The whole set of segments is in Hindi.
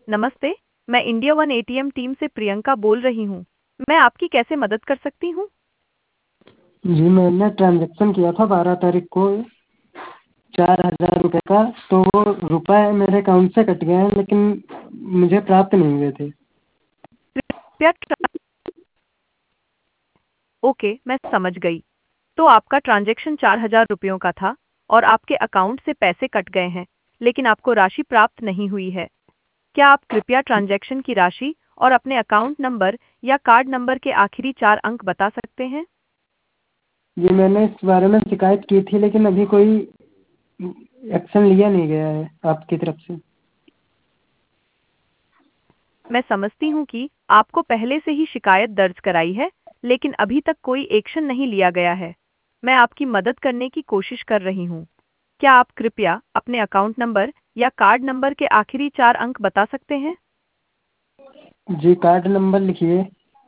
नमस्ते। मैं इंडिया वन एटीएम टीम से प्रियंका बोल रही हूँ। मैं आपकी कैसे मदद कर सकती हूँ? जी मैंने ट्रांजेक्शन किया था 12 तारीख को 4,000 रुपये का। तो वो रुपए मेरे अकाउंट से कट गए हैं, लेकिन मुझे प्राप्त नहीं हुए थे। कृपया ओके, मैं समझ गई। तो आपका ट्रांजैक्शन 4,000 रुपयों का था और आपके अकाउंट से पैसे कट गए हैं, लेकिन आपको राशि प्राप्त नहीं हुई है। क्या आप कृपया ट्रांजैक्शन की राशि और अपने अकाउंट नंबर या कार्ड नंबर के आखिरी 4 अंक बता सकते हैं? जी मैंने इस बारे में शिकायत की थी, लेकिन अभी कोई एक्शन लिया नहीं गया है आपकी तरफ से। मैं समझती हूँ कि आपको पहले से ही शिकायत दर्ज कराई है, लेकिन अभी तक कोई एक्शन नहीं लिया गया है। मैं आपकी मदद करने की कोशिश कर रही हूँ। क्या आप कृपया अपने अकाउंट नंबर या कार्ड नंबर के आखिरी 4 अंक बता सकते हैं? जी कार्ड नंबर लिखिए।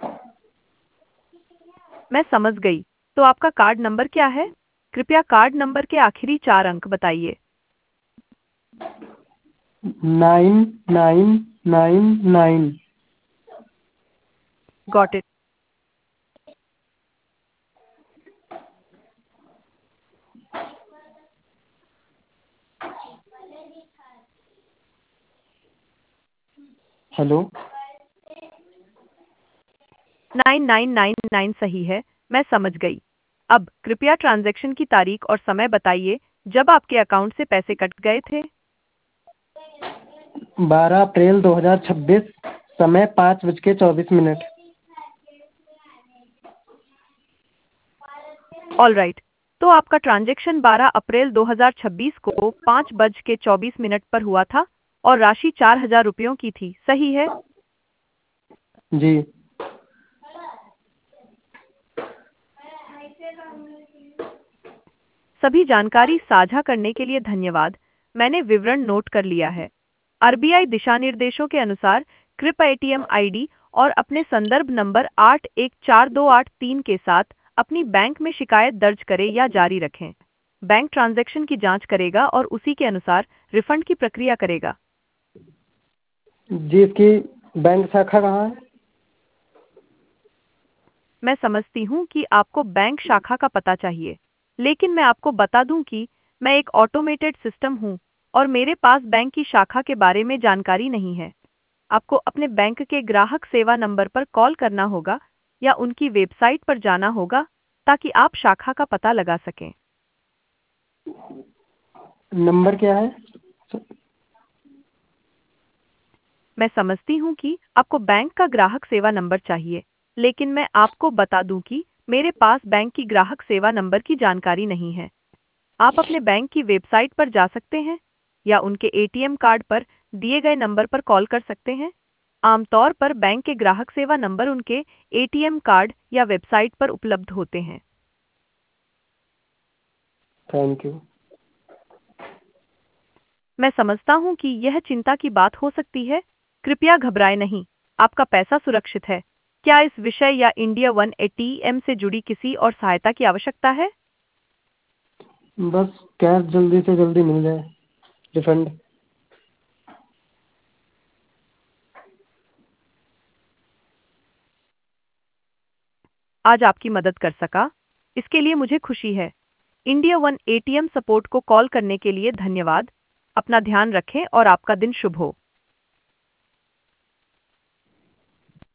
मैं समझ गई। तो आपका कार्ड नंबर क्या है? कृपया कार्ड नंबर के आखिरी 4 अंक बताइए। 9999। Got it. हेलो। 9999 सही है। मैं समझ गई। अब कृपया ट्रांजैक्शन की तारीख और समय बताइए जब आपके अकाउंट से पैसे कट गए थे। 12 अप्रैल 2026, समय 5:24। All right. तो आपका ट्रांजैक्शन 12 अप्रैल 2026 को 5:24 पर हुआ था और राशि 4,000 रुपयों की थी, सही है? जी। सभी जानकारी साझा करने के लिए धन्यवाद। मैंने विवरण नोट कर लिया है। आरबीआई दिशा निर्देशों के अनुसार कृपया एटीएम आईडी और अपने संदर्भ नंबर 814283 के साथ अपनी बैंक में शिकायत दर्ज करें या जारी रखें। बैंक ट्रांजैक्शन की जांच करेगा और उसी के अनुसार रिफंड की प्रक्रिया करेगा। जी इसकी बैंक शाखा कहाँ है? मैं समझती हूँ कि आपको बैंक शाखा का पता चाहिए, लेकिन मैं आपको बता दूं कि मैं एक ऑटोमेटेड सिस्टम हूँ और मेरे पास बैंक की शाखा के बारे में जानकारी नहीं है। आपको अपने बैंक के ग्राहक सेवा नंबर पर कॉल करना होगा या उनकी वेबसाइट पर जाना होगा ताकि आप शाखा का पता लगा सकें। नंबर क्या है? मैं समझती हूँ कि आपको बैंक का ग्राहक सेवा नंबर चाहिए, लेकिन मैं आपको बता दूं कि मेरे पास बैंक की ग्राहक सेवा नंबर की जानकारी नहीं है। आप अपने बैंक की वेबसाइट पर जा सकते हैं या उनके एटीएम कार्ड पर दिए गए नंबर पर कॉल कर सकते हैं। आमतौर पर बैंक के ग्राहक सेवा नंबर उनके एटीएम कार्ड या वेबसाइट पर उपलब्ध होते हैं। Thank you. मैं समझता हूँ कि यह चिंता की बात हो सकती है। कृपया घबराएं नहीं, आपका पैसा सुरक्षित है। क्या इस विषय या इंडिया वन एटीएम से जुड़ी किसी और सहायता की आवश्यकता है? बस कैश जल्दी से जल्दी मिल जाए, रिफंड। आज आपकी मदद कर सका, इसके लिए मुझे खुशी है। इंडिया वन एटीएम सपोर्ट को कॉल करने के लिए धन्यवाद। अपना ध्यान रखें और आपका दिन शुभ हो।